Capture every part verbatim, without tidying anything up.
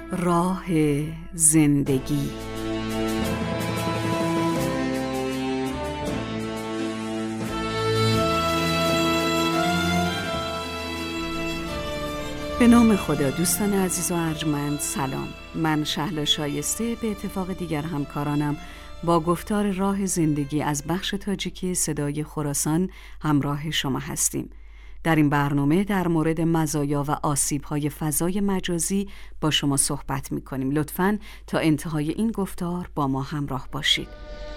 راه زندگی. به نام خدا. دوستان عزیز و ارجمند، سلام. من شهلا شایسته به اتفاق دیگر همکارانم با گفتار راه زندگی از بخش تاجیکی صدای خراسان همراه شما هستیم. در این برنامه در مورد مزایا و آسیب‌های فضای مجازی با شما صحبت می‌کنیم. لطفاً تا انتهای این گفتار با ما همراه باشید.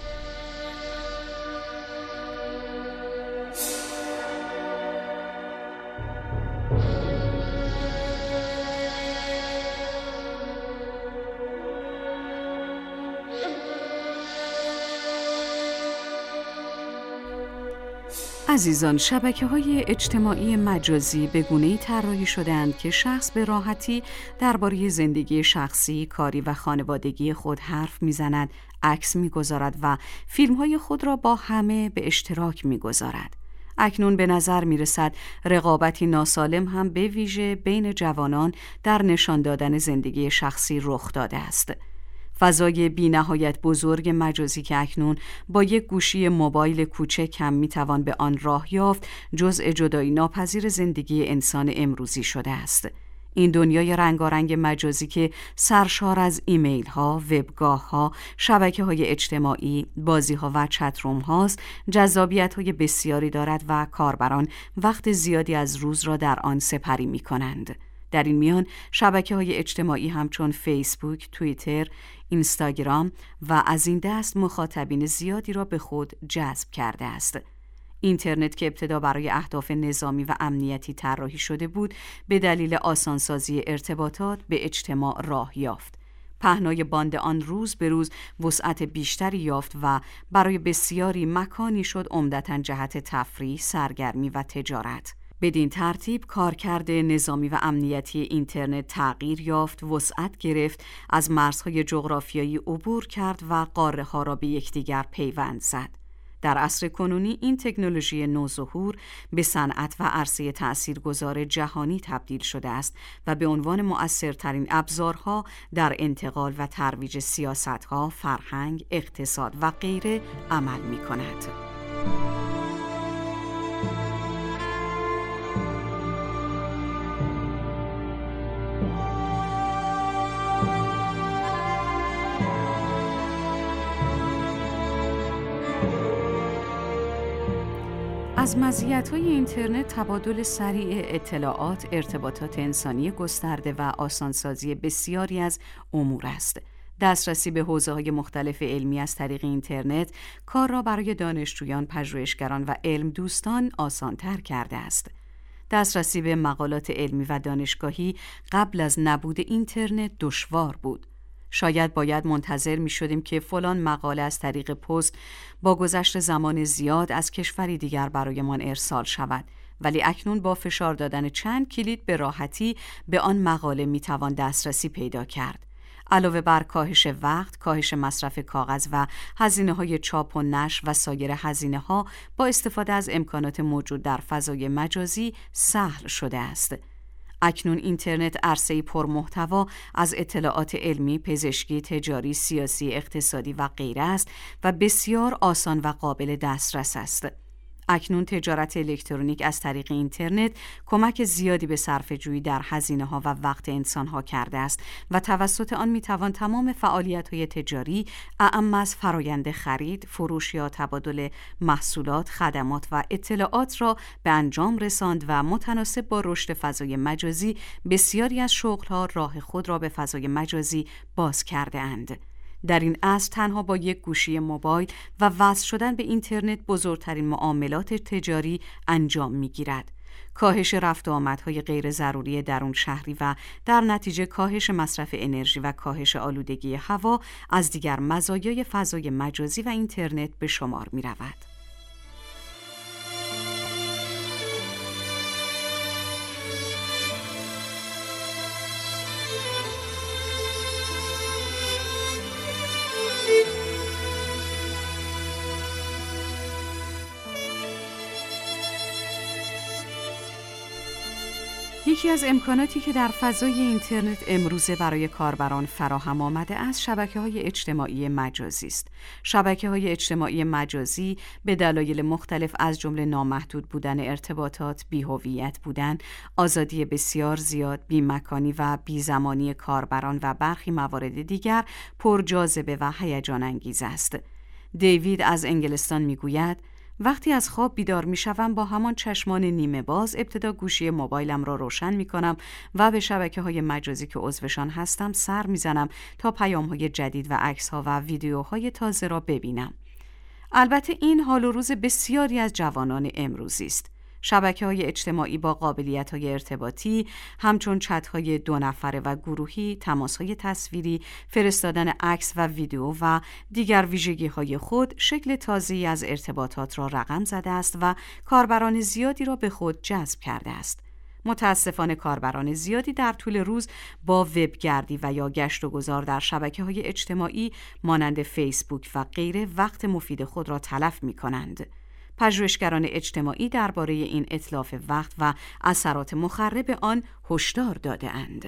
عزیزان، شبکه‌های اجتماعی مجازی به گونه‌ای طراحی شده‌اند که شخص به راحتی درباره زندگی شخصی، کاری و خانوادگی خود حرف می‌زند، عکس می‌گذارد و فیلم‌های خود را با همه به اشتراک می‌گذارد. اکنون به نظر می‌رسد رقابتی ناسالم هم به ویژه بین جوانان در نشان دادن زندگی شخصی رخ داده است. فضای بی نهایت بزرگ مجازی که اکنون با یک گوشی موبایل کوچک هم میتوان به آن راه یافت، جزء جدایی ناپذیر زندگی انسان امروزی شده است. این دنیای رنگارنگ مجازی که سرشار از ایمیل ها، وبگاه ها، شبکه های اجتماعی، بازی ها و چتروم هاست، جذابیت های بسیاری دارد و کاربران وقت زیادی از روز را در آن سپری می کنند. در این میان شبکه های اجتماعی همچون فیسبوک، توییتر، اینستاگرام و از این دست مخاطبین زیادی را به خود جذب کرده است. اینترنت که ابتدا برای اهداف نظامی و امنیتی طراحی شده بود، به دلیل آسانسازی ارتباطات به اجتماع راه یافت. پهنای باند آن روز به روز وسعت بیشتری یافت و برای بسیاری مکانی شد عمدتاً جهت تفریح، سرگرمی و تجارت. بدین ترتیب کارکرد نظامی و امنیتی اینترنت تغییر یافت، وسعت گرفت، از مرزهای جغرافیایی عبور کرد و قاره‌ها را به یکدیگر پیوند زد. در عصر کنونی این تکنولوژی نوظهور به صنعت و عرصه تأثیرگذار جهانی تبدیل شده است و به عنوان مؤثرترین ابزارها در انتقال و ترویج سیاست‌ها، فرهنگ، اقتصاد و غیره عمل می‌کند. از مزیت‌های اینترنت تبادل سریع اطلاعات، ارتباطات انسانی گسترده و آسانسازی بسیاری از امور است. دسترسی به حوزه‌های مختلف علمی از طریق اینترنت کار را برای دانشجویان، پژوهشگران و علم دوستان آسان‌تر کرده است. دسترسی به مقالات علمی و دانشگاهی قبل از نبود اینترنت دشوار بود. شاید باید منتظر می شدیم که فلان مقاله از طریق پست با گذشت زمان زیاد از کشوری دیگر برایمان ارسال شود، ولی اکنون با فشار دادن چند کلید به راحتی به آن مقاله می توان دسترسی پیدا کرد. علاوه بر کاهش وقت، کاهش مصرف کاغذ و هزینه‌های چاپ و نشر و سایر هزینه‌ها با استفاده از امکانات موجود در فضای مجازی سهل شده است. اکنون اینترنت عرصه‌ای پرمحتوا از اطلاعات علمی، پزشکی، تجاری، سیاسی، اقتصادی و غیره است و بسیار آسان و قابل دسترس است. اکنون تجارت الکترونیک از طریق اینترنت کمک زیادی به صرفه‌جویی در هزینه‌ها و وقت انسان‌ها کرده است و توسط آن می‌توان تمام فعالیت‌های تجاری، اعم از فرایند خرید، فروش یا تبادل محصولات، خدمات و اطلاعات را به انجام رساند و متناسب با رشد فضای مجازی بسیاری از شغل‌ها راه خود را به فضای مجازی باز کرده‌اند. در این عصر تنها با یک گوشی موبایل و وصل شدن به اینترنت بزرگترین معاملات تجاری انجام می‌گیرد. کاهش رفت و آمدهای غیر ضروری درون شهری و در نتیجه کاهش مصرف انرژی و کاهش آلودگی هوا از دیگر مزایای فضای مجازی و اینترنت به شمار می‌رود. یکی از امکاناتی که در فضای اینترنت امروزه برای کاربران فراهم آمده از شبکه‌های اجتماعی مجازی است. شبکه‌های اجتماعی مجازی به دلایل مختلف از جمله نامحدود بودن ارتباطات، بی‌هویت بودن، آزادی بسیار زیاد، بی‌مکانی و بی‌زمانی کاربران و برخی موارد دیگر پرجاذبه و هیجان انگیز است. دیوید از انگلستان میگوید: وقتی از خواب بیدار می شوم با همان چشمان نیمه باز ابتدا گوشی موبایلم را روشن می کنم و به شبکه‌های مجازی که عضوشان هستم سر می زنم تا پیام‌های جدید و عکس‌ها و ویدیوهای تازه را ببینم. البته این حال و روز بسیاری از جوانان امروزی است. شبکه‌های اجتماعی با قابلیت‌های ارتباطی همچون چت‌های دو نفره و گروهی، تماس‌های تصویری، فرستادن عکس و ویدیو و دیگر ویژگی‌های خود شکل تازه‌ای از ارتباطات را رقم زده است و کاربران زیادی را به خود جذب کرده است. متاسفانه کاربران زیادی در طول روز با وبگردی و یا گشت و گذار در شبکه‌های اجتماعی مانند فیسبوک و غیره وقت مفید خود را تلف می‌کنند. پژوهشگران اجتماعی درباره این اتلاف وقت و اثرات مخرب آن هشدار داده‌اند.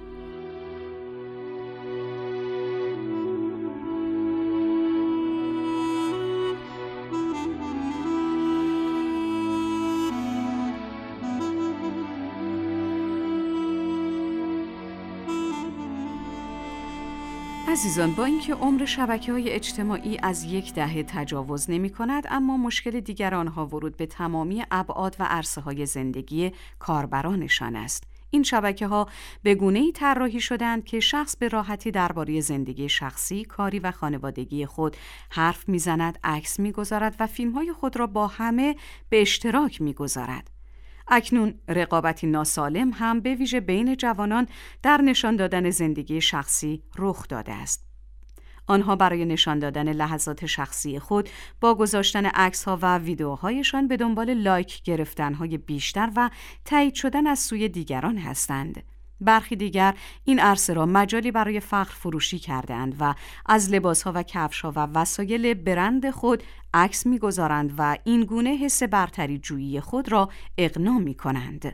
عزیزان، با اینکه عمر شبکه‌های اجتماعی از یک دهه تجاوز نمی‌کند، اما مشکل دیگر آنها ورود به تمامی ابعاد و عرصه‌های زندگی کاربرانشان است. این شبکه‌ها به گونه‌ای طراحی شده‌اند که شخص به راحتی درباره زندگی شخصی، کاری و خانوادگی خود حرف می‌زند، عکس می‌گذارد و فیلم‌های خود را با همه به اشتراک می‌گذارد. اکنون رقابتی ناسالم هم به ویژه بین جوانان در نشان دادن زندگی شخصی رخ داده است. آنها برای نشان دادن لحظات شخصی خود با گذاشتن عکس‌ها و ویدیوهایشان به دنبال لایک گرفتن‌های بیشتر و تایید شدن از سوی دیگران هستند. برخی دیگر این عرصه را مجالی برای فخر فروشی کرده‌اند و از لباس‌ها و کفش‌ها و وسایل برند خود عکس می‌گذارند و این گونه حس برتری جویی خود را اقناع می‌کنند.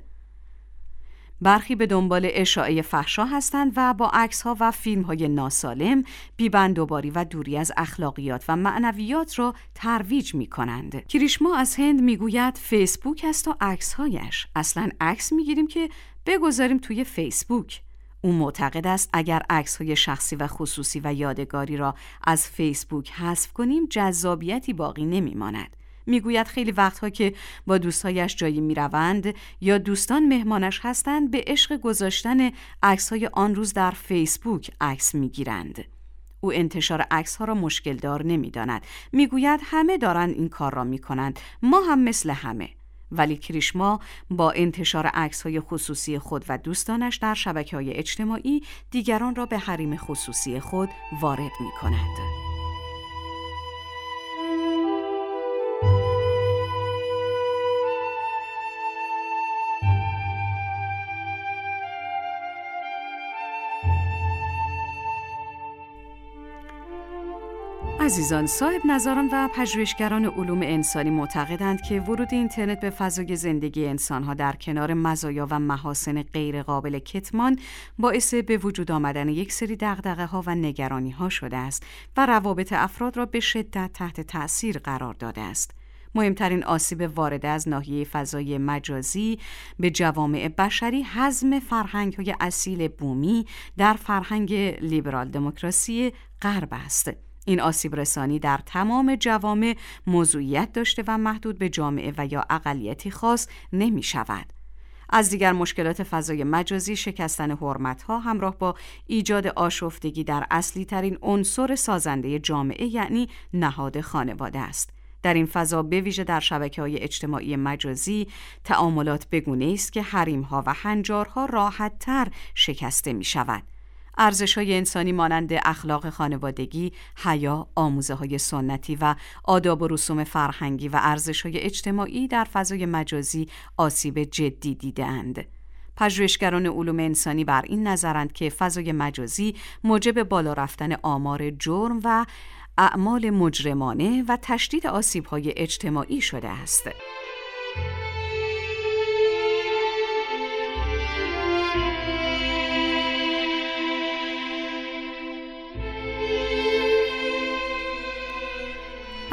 برخی به دنبال اشاعه فحشا هستند و با عکس‌ها و فیلم‌های ناسالم بی‌بندوباری و دوری از اخلاقیات و معنویات را ترویج می‌کنند. کریشما از هند می‌گوید فیسبوک است و عکس‌هایش. اصلاً عکس می‌گیریم که بگذاریم توی فیسبوک. او معتقد است اگر عکس‌های شخصی و خصوصی و یادگاری را از فیسبوک حذف کنیم جذابیتی باقی نمی‌ماند. میگوید خیلی وقتها که با دوستایش جایی میروند یا دوستان مهمانش هستند به عشق گذاشتن عکس‌های آن روز در فیسبوک عکس میگیرند. او انتشار عکس‌ها را مشکل دار نمی‌داند. میگوید همه دارند این کار را می‌کنند، ما هم مثل همه. ولی کریشما با انتشار عکس‌های خصوصی خود و دوستانش در شبکه‌های اجتماعی دیگران را به حریم خصوصی خود وارد می‌کند. عزیزان، صاحب نظران و پژوهشگران علوم انسانی معتقدند که ورود اینترنت به فضای زندگی انسان‌ها در کنار مزایا و محاسن غیر قابل کتمان باعث به وجود آمدن یک سری دغدغه‌ها و نگرانی‌ها شده است و روابط افراد را به شدت تحت تأثیر قرار داده است. مهمترین آسیب وارده از ناحیه فضای مجازی به جوامع بشری هضم فرهنگ‌های اصیل بومی در فرهنگ لیبرال دموکراسی غرب است. این آسیب رسانی در تمام جوامع موضوعیت داشته و محدود به جامعه و یا اقلیتی خاص نمی شود. از دیگر مشکلات فضای مجازی شکستن حرمت‌ها همراه با ایجاد آشفتگی در اصلی ترین عنصر سازنده جامعه یعنی نهاد خانواده است. در این فضا به ویژه در شبکه‌های اجتماعی مجازی تعاملات بگونه است که حریم‌ها و هنجارها راحت‌تر شکسته می‌شود. ارزش‌های انسانی مانند اخلاق خانوادگی، حیا، آموزه‌های سنتی و آداب و رسوم فرهنگی و ارزش‌های اجتماعی در فضای مجازی آسیب جدی دیده‌اند. پژوهشگران علوم انسانی بر این نظرند که فضای مجازی موجب بالا رفتن آمار جرم و اعمال مجرمانه و تشدید آسیب‌های اجتماعی شده است.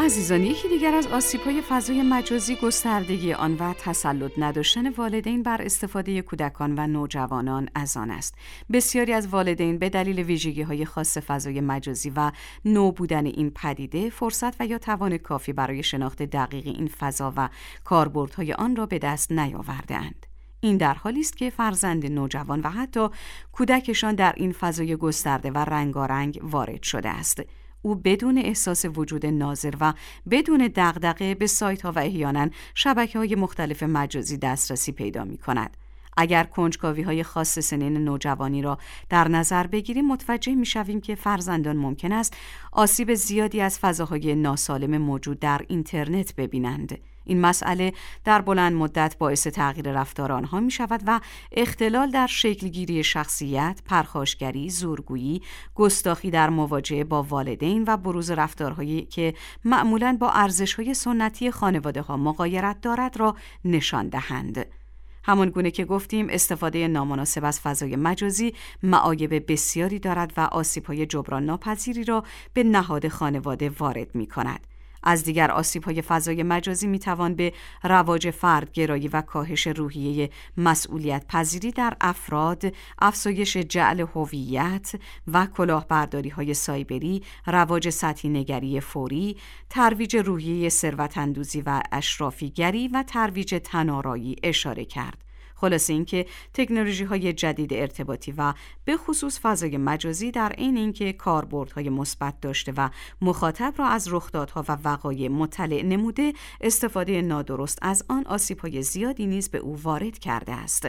عزیزان، یکی دیگر از آسیب‌های فضای مجازی گستردگی آن و تسلط نداشتن والدین بر استفاده کودکان و نوجوانان از آن است. بسیاری از والدین به دلیل ویژگی‌های خاص فضای مجازی و نو بودن این پدیده فرصت و یا توان کافی برای شناخت دقیق این فضا و کاربردهای آن را به دست نیاورده‌اند. این در حالی است که فرزند نوجوان و حتی کودکشان در این فضای گسترده و رنگارنگ وارد شده است. او بدون احساس وجود ناظر و بدون دغدغه به سایت‌ها و احیانا شبکه‌های مختلف مجازی دسترسی پیدا می‌کند. اگر کنجکاوی‌های خاص سنین نوجوانی را در نظر بگیریم متوجه می‌شویم که فرزندان ممکن است آسیب زیادی از فضاهای ناسالم موجود در اینترنت ببینند. این مسئله در بلند مدت باعث تغییر رفتار آنها می شود و اختلال در شکلگیری شخصیت، پرخاشگری، زورگویی، گستاخی در مواجهه با والدین و بروز رفتارهایی که معمولاً با ارزش‌های سنتی خانواده‌ها مغایرت دارد را نشان دهند. همان گونه که گفتیم استفاده نامناسب از فضای مجازی معایب بسیاری دارد و آسیب‌های جبران ناپذیری را به نهاد خانواده وارد می‌کند. از دیگر آسیب‌های فضای مجازی می‌توان به رواج فردگرایی و کاهش روحیه مسئولیت پذیری در افراد، افزایش جعل هویت و کلاهبرداری‌های سایبری، رواج سطحی نگری فوری، ترویج روحیه ثروت‌اندوزی و اشرافیگری و ترویج تن‌آرایی اشاره کرد. خلاصه اینکه تکنولوژی‌های جدید ارتباطی و به خصوص فضای مجازی در عین اینکه کاربردهای مثبت داشته و مخاطب را از رخدادها و وقایع مطلع نموده، استفاده نادرست از آن آسیب‌های زیادی نیز به او وارد کرده است.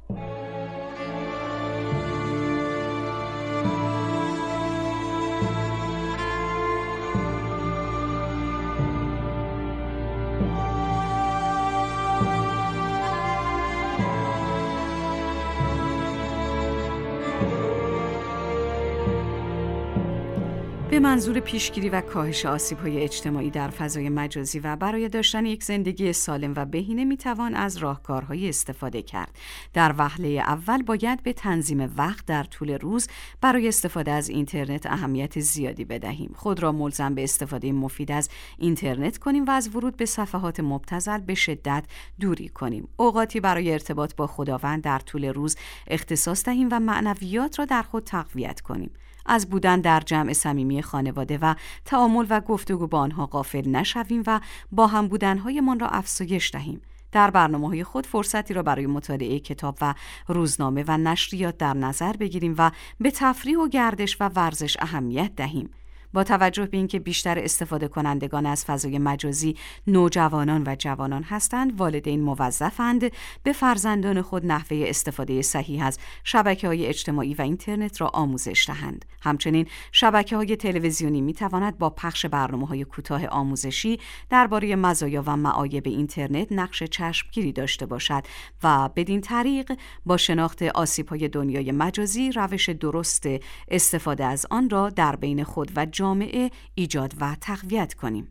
به منظور پیشگیری و کاهش آسیب‌های اجتماعی در فضای مجازی و برای داشتن یک زندگی سالم و بهینه میتوان از راهکارهای استفاده کرد. در وهله اول باید به تنظیم وقت در طول روز برای استفاده از اینترنت اهمیت زیادی بدهیم. خود را ملزم به استفاده مفید از اینترنت کنیم و از ورود به صفحات مبتذل به شدت دوری کنیم. اوقاتی برای ارتباط با خداوند در طول روز اختصاص دهیم و معنویات را در خود تقویت کنیم. از بودن در جمع صمیمی خانواده و تعامل و گفتگو با آنها غافل نشویم و با هم بودن‌هایمان را افزایش دهیم. در برنامه‌های خود فرصتی را برای مطالعه کتاب و روزنامه و نشریات در نظر بگیریم و به تفریح و گردش و ورزش اهمیت دهیم. با توجه به اینکه بیشتر استفاده کنندگان از فضای مجازی نوجوانان و جوانان هستند، والدین موظفند به فرزندان خود نحوه استفاده صحیح از شبکه‌های اجتماعی و اینترنت را آموزش دهند. همچنین شبکه‌های تلویزیونی می‌تواند با پخش برنامه‌های کوتاه آموزشی درباره مزایا و معایب اینترنت نقش چشمگیری داشته باشد و بدین طریق با شناخت آسیب‌های دنیای مجازی روش درست استفاده از آن را در بین خود و جامعه ایجاد و تقویت کنیم.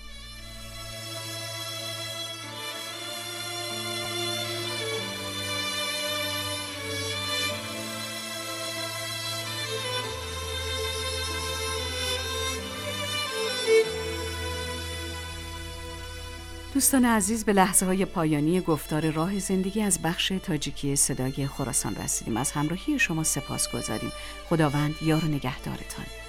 دوستان عزیز، به لحظه های پایانی گفتار راه زندگی از بخش تاجیکی صدای خراسان رسیدیم. از همراهی شما سپاس گذاریم. خداوند یار و نگهدارتان.